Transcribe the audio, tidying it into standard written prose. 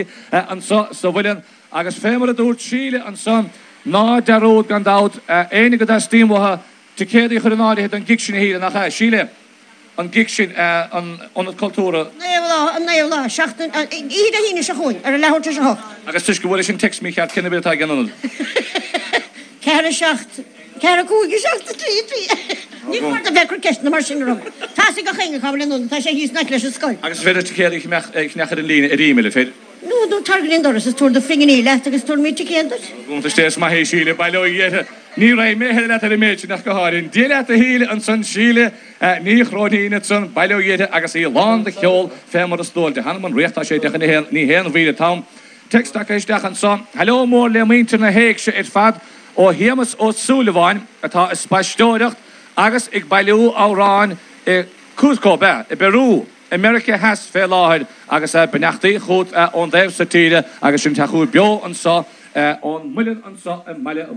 an so bhfuilean agus fémar a dúirt síle an son ná deród gan dát éige a stímhatha te céad chu náide an gic sin híle nach síle an gic sin an cultúra. Néh seachtain iad a híine se chuin ar a lehairte se ho. Agus tuis go bhfuil sin text mí cheart cinna bit gan. Ceir a seacht ceir a cúige seachta trí. Ní mar a bheicr ceist na mar sin rum. Tá go chéine chablin tá sé híos na leis a scoil. Agus féidir te céad nechar an lína ríime féidir. No targelin doras is túr de finganí le agus túr mí céantas. Gúnta stéas mai hé síle bailó dhéthe. Ní ra mé le a méid nach go háirn. Díile a híle an san síle ní chróíine san bailó dhéthe agus í lán de cheol fémar a stóil de hanman réchtá sé decha ní héan bhíle tam. Text éisteach an son. Hello mór le muinte na héic se fad ó hémas ó súlaháin atá is spaisteoireacht agus ag bailú árán Cusco be I Beirú. America has fé láthir agus benachtaí chut ón déibh sa tíre agus sin teachú beo an sa ón muilin an sa meile